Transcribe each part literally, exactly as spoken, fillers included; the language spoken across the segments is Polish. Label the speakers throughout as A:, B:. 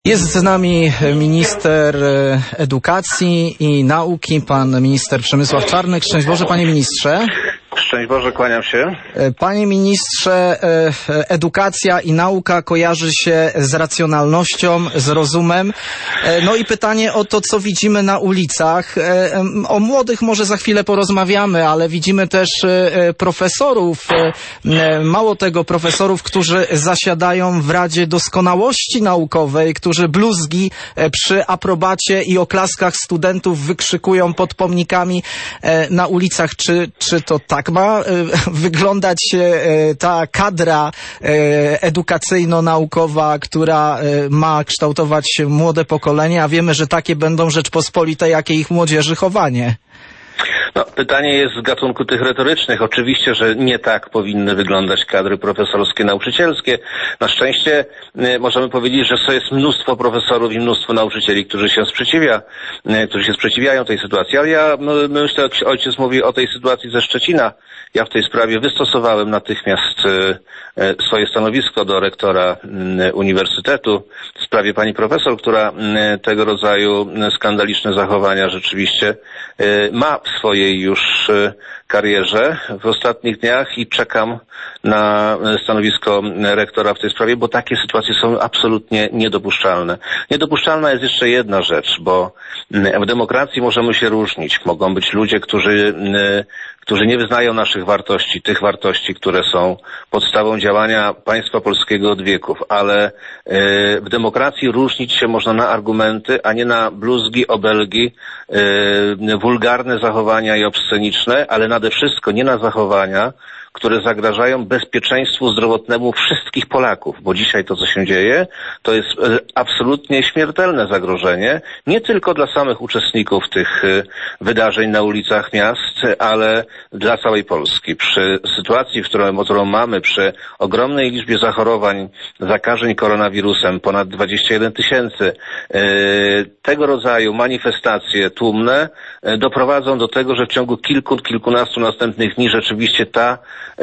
A: Jest z nami minister edukacji i nauki, pan minister Przemysław Czarnek. Szczęść Boże, panie ministrze.
B: Szczęść Boże, kłaniam się.
A: Panie ministrze, edukacja i nauka kojarzy się z racjonalnością, z rozumem. No i pytanie o to, co widzimy na ulicach. O młodych może za chwilę porozmawiamy, ale widzimy też profesorów, mało tego, profesorów, którzy zasiadają w Radzie Doskonałości Naukowej, którzy bluzgi przy aprobacie i oklaskach studentów wykrzykują pod pomnikami na ulicach. Czy, czy to tak ma wyglądać ta kadra edukacyjno-naukowa, która ma kształtować młode pokolenie, a wiemy, że takie będą Rzeczpospolite, jakie ich młodzieży chowanie?
B: No, pytanie jest z gatunku tych retorycznych. Oczywiście, że nie tak powinny wyglądać kadry profesorskie, nauczycielskie. Na szczęście y, możemy powiedzieć, że jest mnóstwo profesorów i mnóstwo nauczycieli, którzy się sprzeciwia, y, którzy się sprzeciwiają tej sytuacji. Ale ja no, myślę, jak ojciec mówi o tej sytuacji ze Szczecina, ja w tej sprawie wystosowałem natychmiast y, y, swoje stanowisko do rektora y, uniwersytetu w sprawie pani profesor, która y, tego rodzaju skandaliczne zachowania rzeczywiście y, ma w swojej już karierze w ostatnich dniach i czekam na stanowisko rektora w tej sprawie, bo takie sytuacje są absolutnie niedopuszczalne. Niedopuszczalna jest jeszcze jedna rzecz, bo w demokracji możemy się różnić. Mogą być ludzie, którzy którzy nie wyznają naszych wartości, tych wartości, które są podstawą działania państwa polskiego od wieków, ale w demokracji różnić się można na argumenty, a nie na bluzgi, obelgi, wulgarne zachowania i obsceniczne, ale nade wszystko nie na zachowania, które zagrażają bezpieczeństwu zdrowotnemu wszystkich Polaków, bo dzisiaj to, co się dzieje, to jest absolutnie śmiertelne zagrożenie, nie tylko dla samych uczestników tych wydarzeń na ulicach miast, ale dla całej Polski. Przy sytuacji, w którą, którą mamy, przy ogromnej liczbie zachorowań, zakażeń koronawirusem, ponad dwadzieścia jeden tysięcy, tego rodzaju manifestacje tłumne doprowadzą do tego, że w ciągu kilku, kilkunastu następnych dni rzeczywiście ta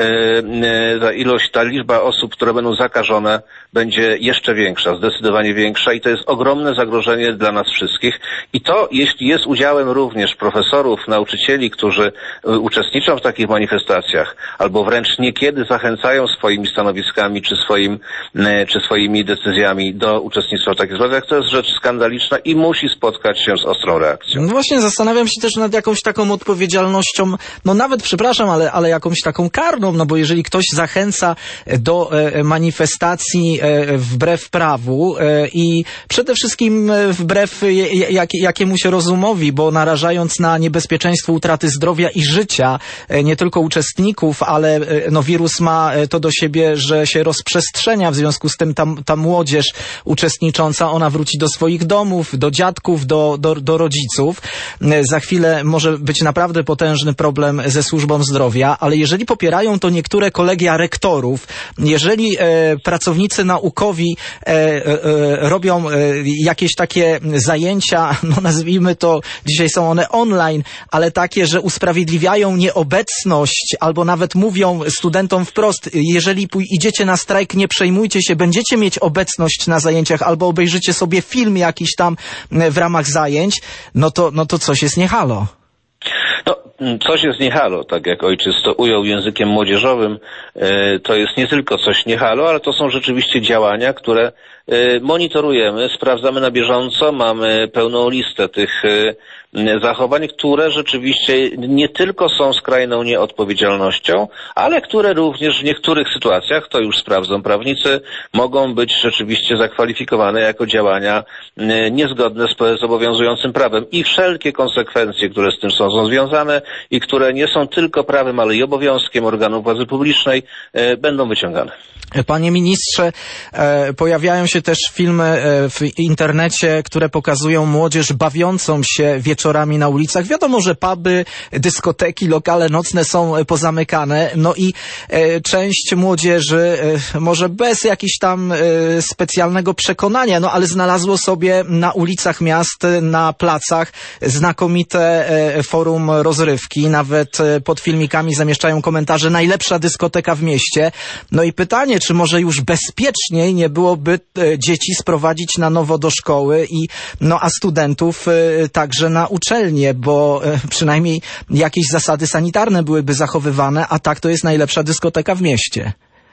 B: ta ilość, ta liczba osób, które będą zakażone, będzie jeszcze większa, zdecydowanie większa i to jest ogromne zagrożenie dla nas wszystkich. I to, jeśli jest udziałem również profesorów, nauczycieli, którzy uczestniczą w takich manifestacjach, albo wręcz niekiedy zachęcają swoimi stanowiskami, czy swoim, czy swoimi decyzjami do uczestnictwa w takich sytuacjach, to jest rzecz skandaliczna i musi spotkać się z ostrą reakcją.
A: No właśnie, zastanawiam się też nad jakąś taką odpowiedzialnością, no nawet, przepraszam, ale, ale jakąś taką karną, no bo jeżeli ktoś zachęca do e, manifestacji e, wbrew prawu e, i przede wszystkim wbrew jak, jakiemuś rozumowi, bo narażając na niebezpieczeństwo utraty zdrowia i życia e, nie tylko uczestników, ale e, no wirus ma to do siebie, że się rozprzestrzenia, w związku z tym ta, ta młodzież uczestnicząca, ona wróci do swoich domów, do dziadków, do, do, do rodziców. E, za chwilę może być naprawdę potężny problem ze służbą zdrowia, ale jeżeli popierają to niektóre kolegia rektorów, jeżeli e, pracownicy naukowi e, e, robią e, jakieś takie zajęcia, no nazwijmy to, dzisiaj są one online, ale takie, że usprawiedliwiają nieobecność, albo nawet mówią studentom wprost, jeżeli idziecie na strajk, nie przejmujcie się, będziecie mieć obecność na zajęciach, albo obejrzycie sobie film jakiś tam w ramach zajęć, no to, no to coś jest nie halo.
B: No, coś jest nie halo, tak jak ojciec to ujął językiem młodzieżowym, to jest nie tylko coś nie halo, ale to są rzeczywiście działania, które monitorujemy, sprawdzamy na bieżąco, mamy pełną listę tych zachowań, które rzeczywiście nie tylko są skrajną nieodpowiedzialnością, ale które również w niektórych sytuacjach, to już sprawdzą prawnicy, mogą być rzeczywiście zakwalifikowane jako działania niezgodne z obowiązującym prawem. I wszelkie konsekwencje, które z tym są, są związane i które nie są tylko prawem, ale i obowiązkiem organów władzy publicznej, będą wyciągane.
A: Panie ministrze, e, pojawiają się też filmy e, w internecie, które pokazują młodzież bawiącą się wieczorami na ulicach. Wiadomo, że puby, dyskoteki, lokale nocne są pozamykane, no i e, część młodzieży, e, może bez jakiegoś tam e, specjalnego przekonania, no ale znalazło sobie na ulicach miast, na placach znakomite e, forum rozrywki. Nawet e, pod filmikami zamieszczają komentarze: najlepsza dyskoteka w mieście. No i pytanie, czy może już bezpieczniej nie byłoby dzieci sprowadzić na nowo do szkoły i no a studentów także na uczelnię, bo przynajmniej jakieś zasady sanitarne byłyby zachowywane, a tak to jest najlepsza dyskoteka w mieście.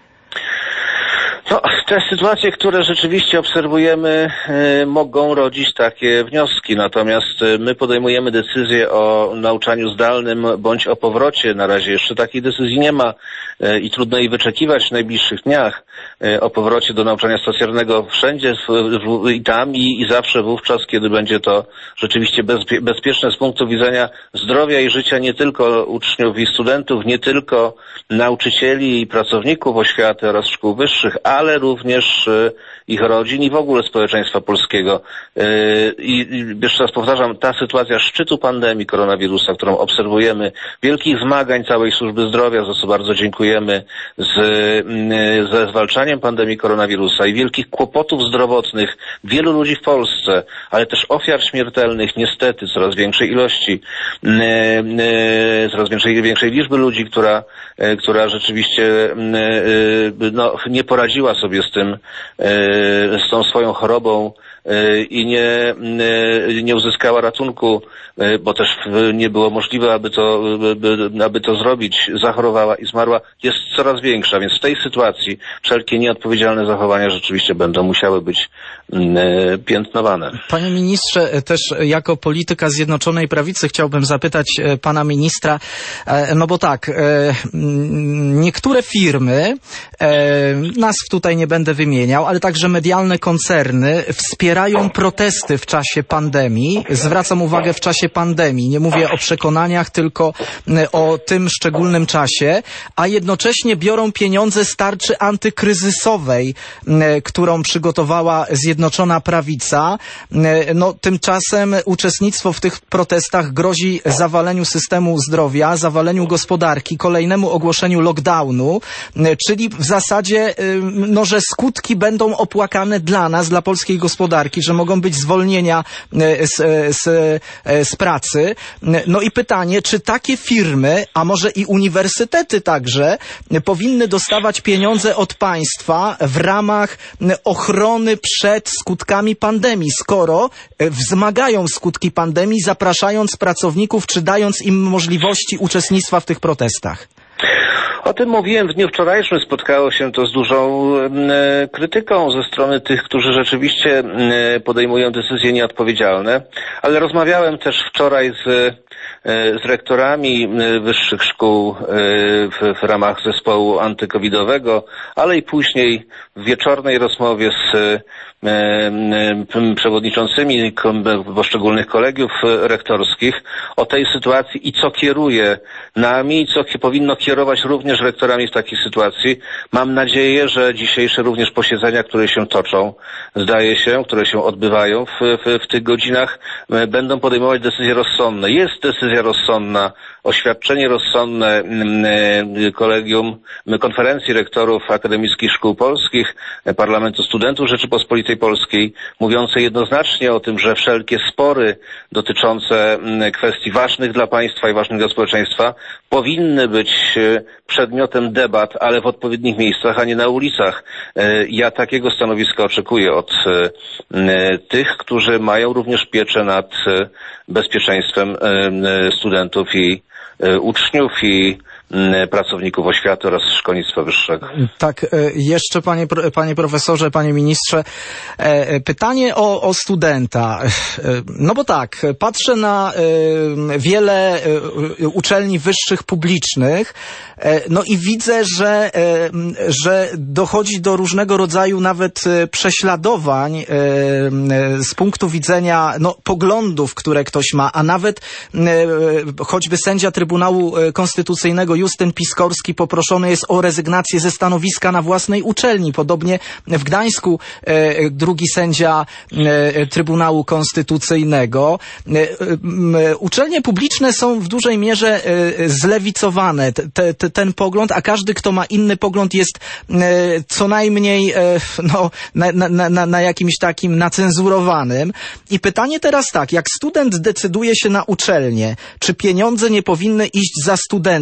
B: No, te sytuacje, które rzeczywiście obserwujemy, y, mogą rodzić takie wnioski, natomiast y, my podejmujemy decyzję o nauczaniu zdalnym bądź o powrocie. Na razie jeszcze takiej decyzji nie ma y, i trudno jej wyczekiwać w najbliższych dniach y, o powrocie do nauczania stacjonarnego wszędzie w, w, i tam i, i zawsze wówczas, kiedy będzie to rzeczywiście bezpie, bezpieczne z punktu widzenia zdrowia i życia nie tylko uczniów i studentów, nie tylko nauczycieli i pracowników oświaty oraz szkół wyższych, ale również ich rodzin i w ogóle społeczeństwa polskiego. I jeszcze raz powtarzam, ta sytuacja szczytu pandemii koronawirusa, którą obserwujemy, wielkich zmagań całej służby zdrowia, za co bardzo dziękujemy, z, ze zwalczaniem pandemii koronawirusa i wielkich kłopotów zdrowotnych wielu ludzi w Polsce, ale też ofiar śmiertelnych, niestety coraz większej ilości, coraz większej, większej liczby ludzi, która, która rzeczywiście no, nie poradziła sobie z tym, z tą swoją chorobą i nie, nie uzyskała ratunku, bo też nie było możliwe, aby to, aby to zrobić, zachorowała i zmarła, jest coraz większa, więc w tej sytuacji wszelkie nieodpowiedzialne zachowania rzeczywiście będą musiały być piętnowane.
A: Panie ministrze, też jako polityka Zjednoczonej Prawicy chciałbym zapytać pana ministra, no bo tak, niektóre firmy, nazw tutaj nie będę wymieniał, ale także medialne koncerny wspierają protesty w czasie pandemii. Zwracam uwagę w czasie pandemii. Nie mówię o przekonaniach, tylko o tym szczególnym czasie, a jednocześnie biorą pieniądze z tarczy antykryzysowej, którą przygotowała Zjednoczona Prawica. No, tymczasem uczestnictwo w tych protestach grozi zawaleniu systemu zdrowia, zawaleniu gospodarki, kolejnemu ogłoszeniu lockdownu, czyli w zasadzie, no, że skutki będą opłakane dla nas, dla polskiej gospodarki, że mogą być zwolnienia z, z, z pracy. No i pytanie, czy takie firmy, a może i uniwersytety także, powinny dostawać pieniądze od państwa w ramach ochrony przed skutkami pandemii, skoro wzmagają skutki pandemii, zapraszając pracowników, czy dając im możliwości uczestnictwa w tych protestach?
B: O tym mówiłem w dniu wczorajszym. Spotkało się to z dużą e, krytyką ze strony tych, którzy rzeczywiście e, podejmują decyzje nieodpowiedzialne, ale rozmawiałem też wczoraj z, e, z rektorami wyższych szkół e, w, w ramach zespołu antykowidowego, ale i później w wieczornej rozmowie z przewodniczącymi poszczególnych kolegiów rektorskich o tej sytuacji i co kieruje nami i co powinno kierować również rektorami w takiej sytuacji. Mam nadzieję, że dzisiejsze również posiedzenia, które się toczą, zdaje się, które się odbywają w, w, w tych godzinach, będą podejmować decyzje rozsądne. Jest decyzja rozsądna, oświadczenie rozsądne kolegium, konferencji rektorów akademickich szkół polskich, Parlamentu Studentów Rzeczypospolitej Polskiej, mówiące jednoznacznie o tym, że wszelkie spory dotyczące kwestii ważnych dla państwa i ważnych dla społeczeństwa powinny być przedmiotem debat, ale w odpowiednich miejscach, a nie na ulicach. Ja takiego stanowiska oczekuję od tych, którzy mają również pieczę nad bezpieczeństwem studentów i uczniów i pracowników oświaty oraz szkolnictwa wyższego.
A: Tak, jeszcze panie, panie profesorze, panie ministrze, pytanie o, o studenta. No bo tak, patrzę na wiele uczelni wyższych publicznych, no i widzę, że, że dochodzi do różnego rodzaju nawet prześladowań z punktu widzenia no, poglądów, które ktoś ma, a nawet choćby sędzia Trybunału Konstytucyjnego Justyn Piskorski poproszony jest o rezygnację ze stanowiska na własnej uczelni. Podobnie w Gdańsku e, drugi sędzia e, Trybunału Konstytucyjnego. E, e, uczelnie publiczne są w dużej mierze e, zlewicowane. Te, te, ten pogląd, a każdy, kto ma inny pogląd, jest e, co najmniej e, no, na, na, na, na jakimś takim nacenzurowanym. I pytanie teraz tak, jak student decyduje się na uczelnię, czy pieniądze nie powinny iść za studentem,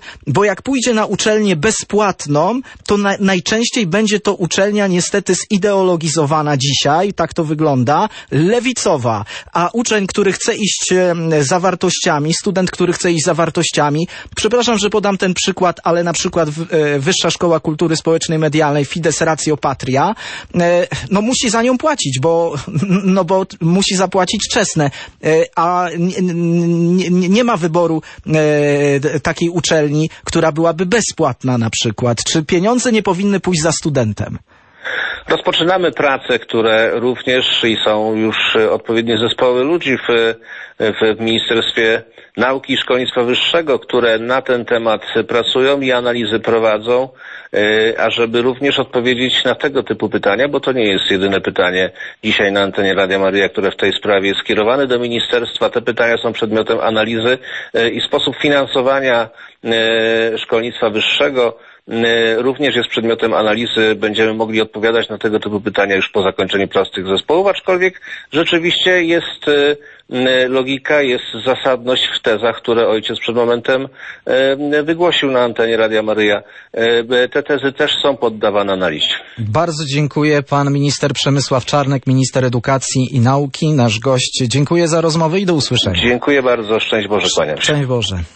A: bo jak pójdzie na uczelnię bezpłatną, to na, najczęściej będzie to uczelnia niestety zideologizowana dzisiaj, tak to wygląda, lewicowa, a uczeń, który chce iść za wartościami, student, który chce iść za wartościami, przepraszam, że podam ten przykład, ale na przykład Wyższa Szkoła Kultury Społecznej Medialnej Fides Ratio Patria, no musi za nią płacić, bo, no bo musi zapłacić czesne, a nie, nie, nie ma wyboru takiej uczelni, która byłaby bezpłatna na przykład. Czy pieniądze nie powinny pójść za studentem?
B: Rozpoczynamy prace, które również i są już odpowiednie zespoły ludzi w, w Ministerstwie Nauki i Szkolnictwa Wyższego, które na ten temat pracują i analizy prowadzą, ażeby również odpowiedzieć na tego typu pytania, bo to nie jest jedyne pytanie dzisiaj na antenie Radia Maryja, które w tej sprawie jest skierowane do ministerstwa. Te pytania są przedmiotem analizy i sposób finansowania szkolnictwa wyższego również jest przedmiotem analizy. Będziemy mogli odpowiadać na tego typu pytania już po zakończeniu prac tych zespołów, aczkolwiek rzeczywiście jest logika, jest zasadność w tezach, które ojciec przed momentem wygłosił na antenie Radia Maryja. Te tezy też są poddawane analizie.
A: Bardzo dziękuję. Pan minister Przemysław Czarnek, minister edukacji i nauki, nasz gość. Dziękuję za rozmowę i do usłyszenia.
B: Dziękuję bardzo. Szczęść Boże, kłaniam się.
A: Szczęść Boże.